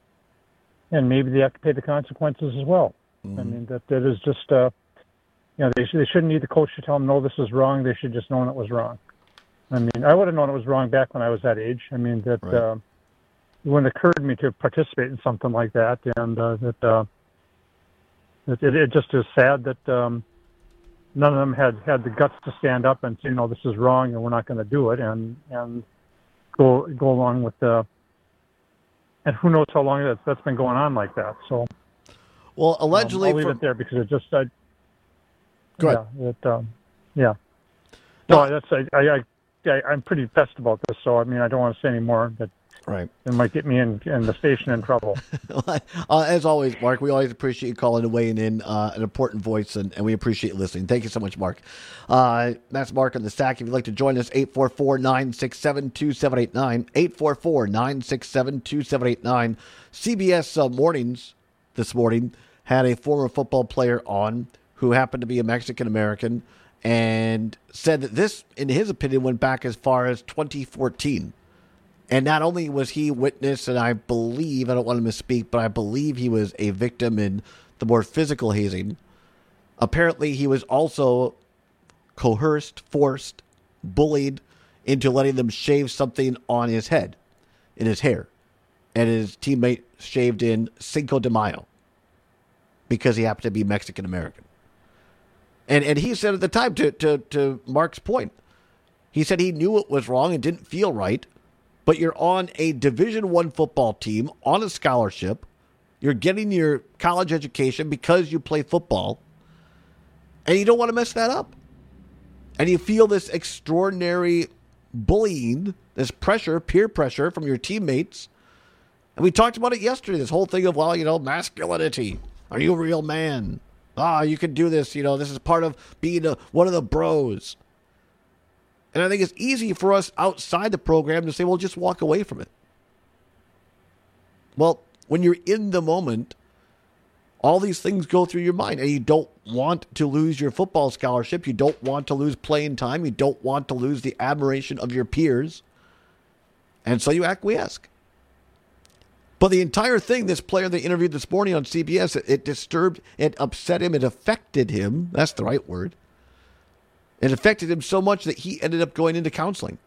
and maybe they have to pay the consequences as well. Mm-hmm. I mean, that that is just uh, you know, they should, they shouldn't need the coach to tell them no, this is wrong. They should just know it was wrong. I mean, I would have known it was wrong back when I was that age. I mean, that Right. uh, it wouldn't occur to me to participate in something like that, and uh, that. Uh, It, it, it just is sad that um, none of them had, had the guts to stand up and say, no, this is wrong and we're not going to do it, and and go go along with the. And who knows how long that's that's been going on like that. So, well, allegedly, um, I'll leave from... it there because it just. I, Go ahead. Yeah, it, um, yeah. No, that's I, I, I, I'm pretty pissed about this. So I mean, I don't want to say any more. But right, it might get me in, in the station in trouble. uh, as always, Mark, we always appreciate you calling and weighing in, uh, an important voice, and, and we appreciate you listening. Thank you so much, Mark. Uh, that's Mark on the Stack. If you'd like to join us, eight four four, nine six seven, two seven eight nine, eight four four, nine six seven, two seven eight nine. C B S uh, Mornings this morning had a former football player on who happened to be a Mexican-American, and said that this, in his opinion, went back as far as twenty fourteen. And not only was he witness, and I believe, I don't want to misspeak, but I believe he was a victim in the more physical hazing. Apparently, he was also coerced, forced, bullied into letting them shave something on his head, in his hair. And his teammate shaved in Cinco de Mayo because he happened to be Mexican-American. And and he said at the time, to, to, to Mark's point, he said he knew it was wrong and didn't feel right, but you're on a Division One football team, on a scholarship, you're getting your college education because you play football, and you don't want to mess that up. And you feel this extraordinary bullying, this pressure, peer pressure from your teammates. And we talked about it yesterday, this whole thing of, well, you know, masculinity. Are you a real man? Ah, you can do this. You know, this is part of being a, one of the bros. And I think it's easy for us outside the program to say, well, just walk away from it. Well, when you're in the moment, all these things go through your mind, and you don't want to lose your football scholarship. You don't want to lose playing time. You don't want to lose the admiration of your peers. And so you acquiesce. But the entire thing, this player they interviewed this morning on C B S, it, it disturbed, it upset him, it affected him. That's the right word. It affected him so much that he ended up going into counseling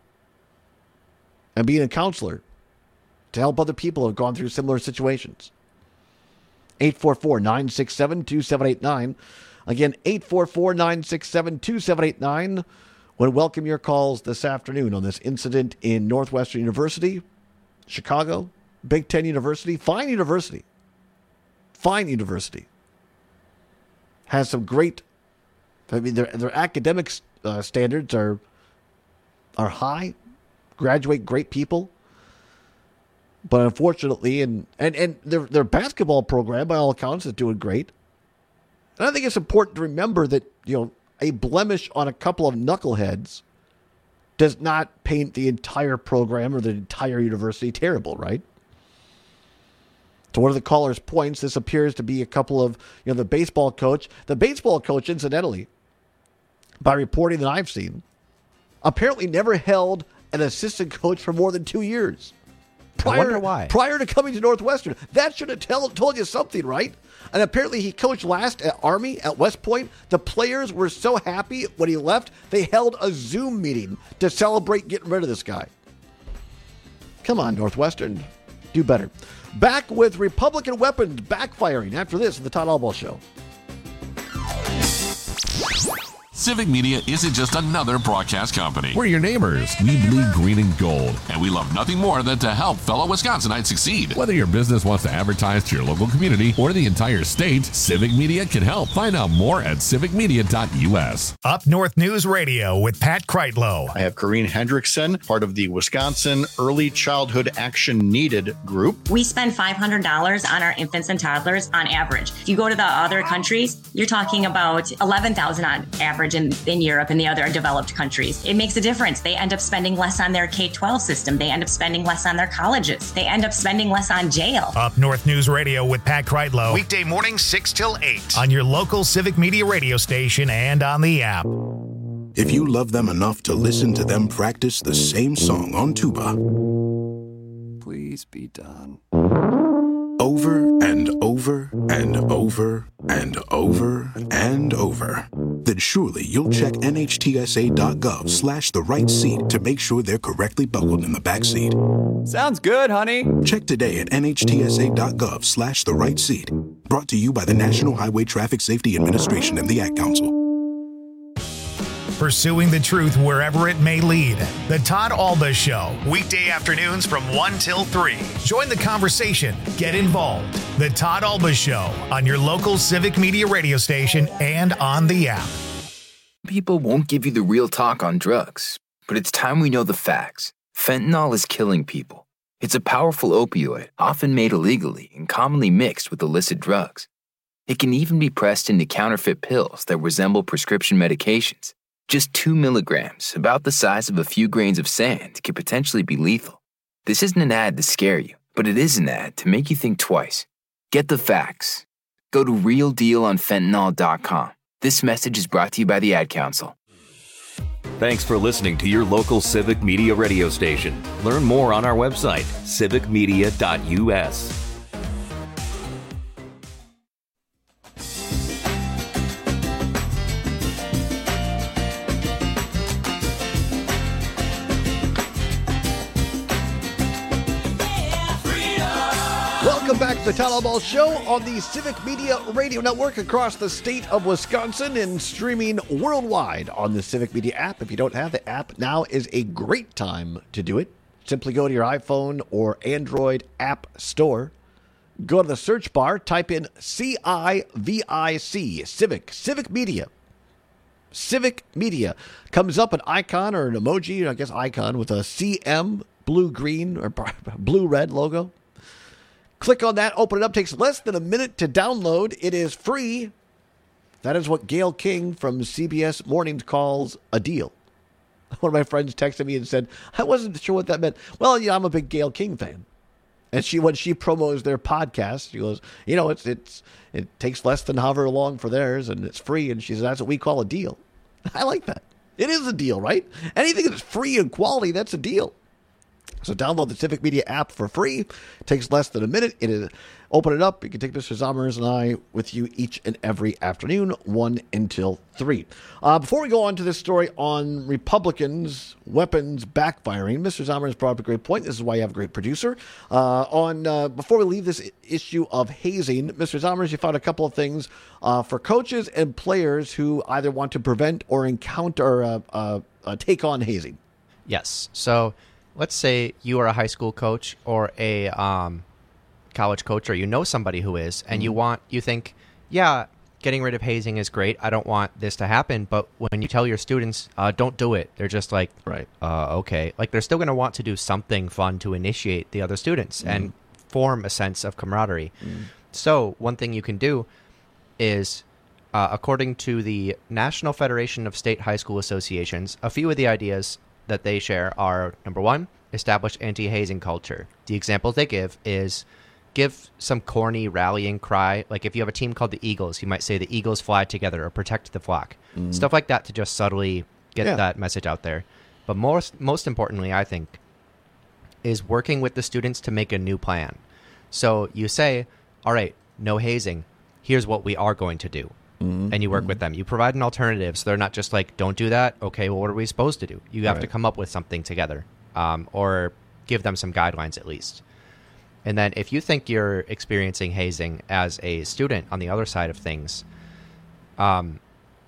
and being a counselor to help other people who have gone through similar situations. eight four four, nine six seven, two seven eight nine. Again, eight four four, nine six seven, two seven eight nine. Want to welcome your calls this afternoon on this incident in Northwestern University, Chicago, Big Ten University, fine university, fine university. Has some great, I mean, their their academic uh, standards are are high, graduate great people. But unfortunately, and, and, and their their basketball program, by all accounts, is doing great. And I think it's important to remember that, you know, a blemish on a couple of knuckleheads does not paint the entire program or the entire university terrible, right? To one of the caller's points, this appears to be a couple of, you know, the baseball coach. The baseball coach, incidentally, by reporting that I've seen, apparently never held an assistant coach for more than two years. Prior, I wonder why. Prior to coming to Northwestern. That should have tell, told you something, right? And apparently he coached last at Army, at West Point. The players were so happy when he left, they held a Zoom meeting to celebrate getting rid of this guy. Come on, Northwestern. Do better. Back with Republican weapons backfiring after this in the Todd Albaugh Show. Civic Media isn't just another broadcast company. We're your neighbors. We bleed green and gold. And we love nothing more than to help fellow Wisconsinites succeed. Whether your business wants to advertise to your local community or the entire state, Civic Media can help. Find out more at civic media dot u s. Up North News Radio with Pat Kreitlow. I have Corrine Hendrickson, part of the Wisconsin Early Childhood Action Needed group. We spend five hundred dollars on our infants and toddlers on average. If you go to the other countries, you're talking about eleven thousand dollars on average in, in Europe and the other developed countries. It makes a difference. They end up spending less on their K twelve system. They end up spending less on their colleges. They end up spending less on jail. Up North News Radio with Pat Kreitlow. Weekday mornings six till eight on your local Civic Media radio station and on the app. If you love them enough to listen to them practice the same song on tuba, please be done. Over and over and over and over and over, then surely you'll check N H T S A dot gov slash the right seat to make sure they're correctly buckled in the back seat. Sounds good, honey. Check today at N H T S A dot gov slash the right seat. Brought to you by the National Highway Traffic Safety Administration and the Ad Council. pursuing the truth wherever it may lead. The Todd Alba Show, weekday afternoons from one till three. Join the conversation. Get involved. The Todd Alba Show on your local Civic Media radio station and on the app. People won't give you the real talk on drugs, but it's time we know the facts. Fentanyl is killing people. It's a powerful opioid, often made illegally and commonly mixed with illicit drugs. It can even be pressed into counterfeit pills that resemble prescription medications. Just two milligrams, about the size of a few grains of sand, can potentially be lethal. This isn't an ad to scare you, but it is an ad to make you think twice. Get the facts. Go to real deal on fentanyl dot com. This message is brought to you by the Ad Council. Thanks for listening to your local Civic Media radio station. Learn more on our website, civic media dot u s. Welcome back to the Todd Alba Show on the Civic Media Radio Network across the state of Wisconsin and streaming worldwide on the Civic Media app. If you don't have the app, now is a great time to do it. Simply go to your iPhone or Android app store. Go to the search bar, type in C I V I C, Civic, Civic Media. Civic Media. Comes up an icon or an emoji, I guess icon, with a C M blue-green or blue-red logo. Click on that, open it up. Takes less than a minute to download. It is free. That is what Gayle King from C B S Mornings calls a deal. One of my friends texted me and said, I wasn't sure what that meant. Well, yeah, I'm a big Gayle King fan. And she, when she promos their podcast, she goes, you know, it's it's it takes less than however long for theirs, and it's free. And she says, that's what we call a deal. I like that. It is a deal, right? Anything that's free and quality, that's a deal. So download the Civic Media app for free. It takes less than a minute. It is, open it up. You can take Mister Zommers and I with you each and every afternoon, one until three. Uh, before we go on to this story on Republicans' weapons backfiring, Mister Zommers brought up a great point. This is why you have a great producer. Uh, on uh, before we leave this issue of hazing, Mister Zommers, you found a couple of things uh, for coaches and players who either want to prevent or encounter uh, uh, uh, take on hazing. Yes. So let's say you are a high school coach or a um, college coach, or you know somebody who is, and mm-hmm. you want, you think, yeah, getting rid of hazing is great. I don't want this to happen. But when you tell your students, uh, don't do it, they're just like, right, uh, okay. Like they're still going to want to do something fun to initiate the other students mm-hmm. and form a sense of camaraderie. Mm-hmm. So one thing you can do is, uh, according to the National Federation of State High School Associations, a few of the ideas that they share are, number one, establish anti-hazing culture. The examples they give is give some corny rallying cry. Like if you have a team called the Eagles, you might say the Eagles fly together or protect the flock. Mm. Stuff like that to just subtly get yeah. that message out there. But most, most importantly, I think, is working with the students to make a new plan. So you say, all right, no hazing. Here's what we are going to do. Mm-hmm. And you work mm-hmm. with them. You provide an alternative, so they're not just like, don't do that. Okay, well, what are we supposed to do? You have right. to come up with something together, um, or give them some guidelines at least. And then if you think you're experiencing hazing as a student on the other side of things, um,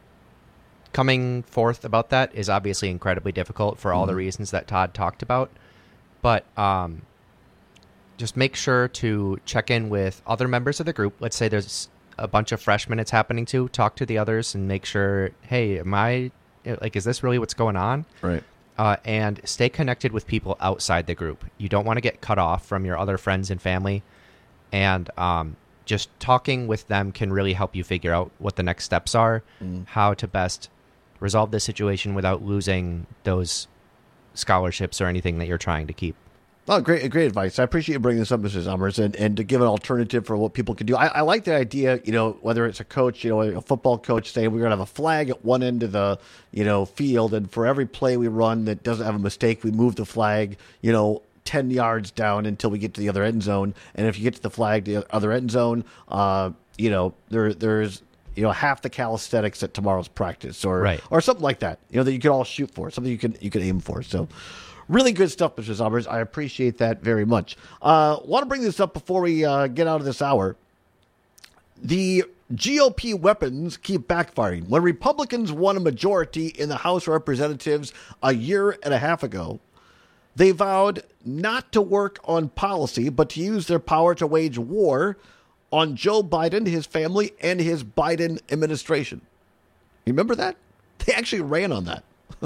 coming forth about that is obviously incredibly difficult for all mm-hmm. the reasons that Todd talked about. But um, just make sure to check in with other members of the group. Let's say there's a bunch of freshmen it's happening to, talk to the others and make sure, hey, am I, like, is this really what's going on? Right. Uh, and stay connected with people outside the group. You don't want to get cut off from your other friends and family. And um, just talking with them can really help you figure out what the next steps are, mm. how to best resolve this situation without losing those scholarships or anything that you're trying to keep. Oh, great, great advice. I appreciate you bringing this up, Mister Zommers, and, and to give an alternative for what people can do. I, I like the idea, you know, whether it's a coach, you know, a football coach saying we're going to have a flag at one end of the, you know, field, and for every play we run that doesn't have a mistake, we move the flag, you know, ten yards down until we get to the other end zone. And if you get to the flag, the other end zone, uh, you know, there there's, you know, half the calisthenics at tomorrow's practice, or right. or something like that, you know, that you could all shoot for, something you can you can aim for. So. Really good stuff, Mister Zommers. I appreciate that very much. Uh, want to bring this up before we uh, get out of this hour. The G O P weapons keep backfiring. When Republicans won a majority in the House of Representatives a year and a half ago, they vowed not to work on policy, but to use their power to wage war on Joe Biden, his family, and his Biden administration. Remember that? They actually ran on that.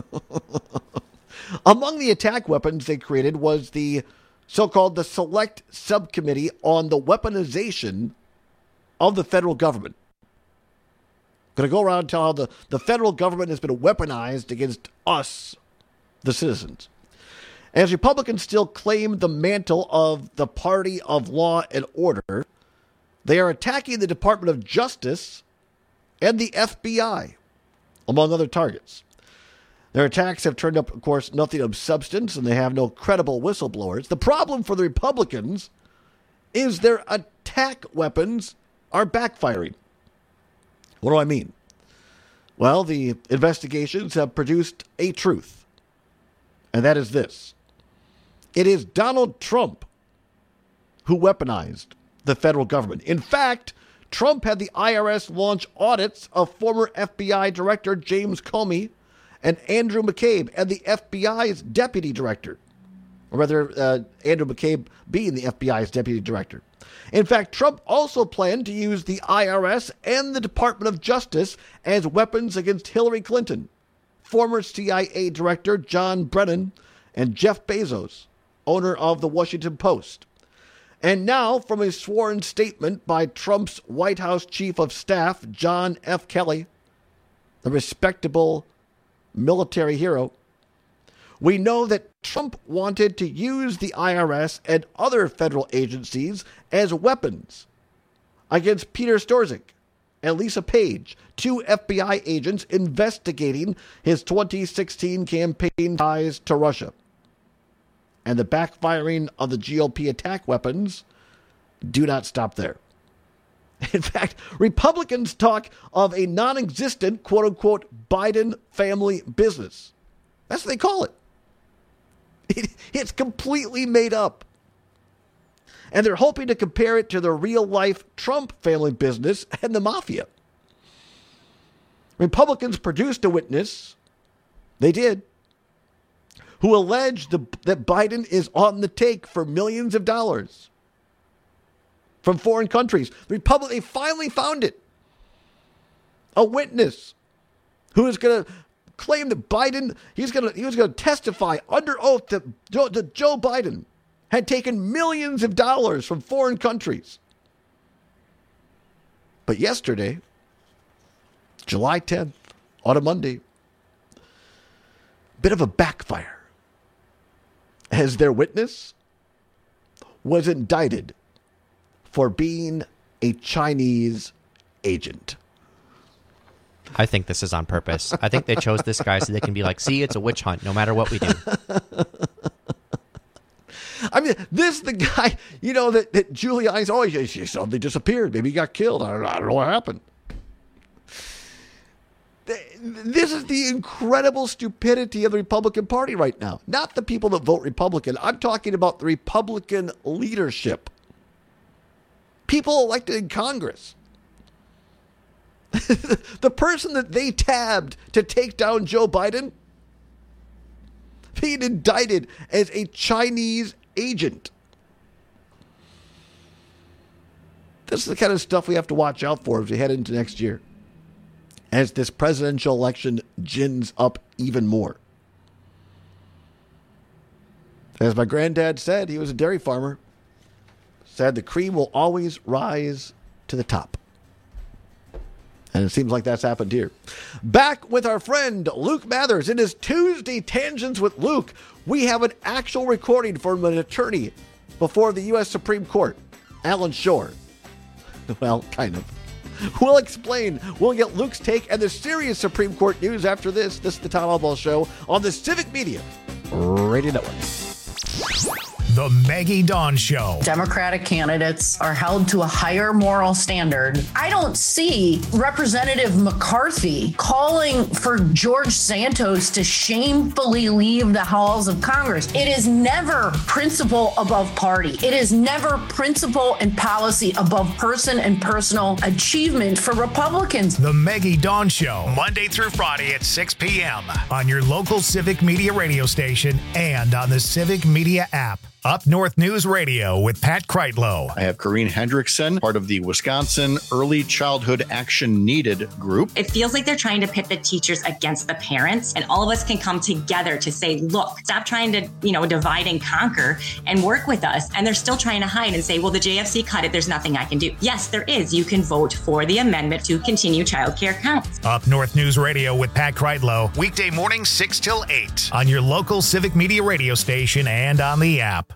Among the attack weapons they created was the so-called the Select Subcommittee on the Weaponization of the Federal Government. Going to go around and tell how the, the federal government has been weaponized against us, the citizens. As Republicans still claim the mantle of the party of law and order, they are attacking the Department of Justice and the F B I, among other targets. Their attacks have turned up, of course, nothing of substance, and they have no credible whistleblowers. The problem for the Republicans is their attack weapons are backfiring. What do I mean? Well, the investigations have produced a truth, and that is this. It is Donald Trump who weaponized the federal government. In fact, Trump had the I R S launch audits of former F B I Director James Comey and Andrew McCabe and the F B I's deputy director, or rather, uh, Andrew McCabe being the F B I's deputy director. In fact, Trump also planned to use the I R S and the Department of Justice as weapons against Hillary Clinton, former C I A Director John Brennan, and Jeff Bezos, owner of the Washington Post. And now, from a sworn statement by Trump's White House Chief of Staff, John F. Kelly, the respectable military hero, we know that Trump wanted to use the I R S and other federal agencies as weapons against Peter Strzok and Lisa Page, two F B I agents investigating his twenty sixteen campaign ties to Russia. And the backfiring of the G O P attack weapons do not stop there. In fact, Republicans talk of a non-existent, quote-unquote, Biden family business. That's what they call it. it. It's completely made up. And they're hoping to compare it to the real-life Trump family business and the mafia. Republicans produced a witness, they did, who alleged the, that Biden is on the take for millions of dollars from foreign countries. The Republic, they finally found it. A witness who is going to claim that Biden, he's going to, he was going to testify under oath that Joe, that Joe Biden had taken millions of dollars from foreign countries. But yesterday, July tenth, on a Monday, bit of a backfire, as their witness was indicted for being a Chinese agent. I think this is on purpose. I think they chose this guy so they can be like, see, it's a witch hunt, no matter what we do. I mean, this is the guy, you know, that, that Giuliani's always, oh, he suddenly disappeared. Maybe he got killed. I don't know, I don't know what happened. This is the incredible stupidity of the Republican Party right now. Not the people that vote Republican. I'm talking about the Republican leadership. People elected in Congress. The person that they tabbed to take down Joe Biden being indicted as a Chinese agent. This is the kind of stuff we have to watch out for as we head into next year, as this presidential election gins up even more. As my granddad said, he was a dairy farmer, said the cream will always rise to the top. And it seems like that's happened here. Back with our friend Luke Mathers in his Tuesday Tangents with Luke. We have an actual recording from an attorney before the U S Supreme Court, Alan Shore. Well, kind of. We'll explain. We'll get Luke's take and the serious Supreme Court news after this. This is the Tom Albaugh Show on the Civic Media Radio Network. The Maggie Dawn Show. Democratic candidates are held to a higher moral standard. I don't see Representative McCarthy calling for George Santos to shamefully leave the halls of Congress. It is never principle above party. It is never principle and policy above person and personal achievement for Republicans. The Maggie Dawn Show, Monday through Friday at six p.m. on your local Civic Media radio station and on the Civic Media app. Up North News Radio with Pat Kreitlow. I have Corrine Hendrickson, part of the Wisconsin Early Childhood Action Needed group. It feels like they're trying to pit the teachers against the parents, and all of us can come together to say, look, stop trying to, you know, divide and conquer and work with us. And they're still trying to hide and say, well, the J F C cut it. There's nothing I can do. Yes, there is. You can vote for the amendment to continue childcare counts. Up North News Radio with Pat Kreitlow, weekday morning six till eight on your local Civic Media radio station and on the app.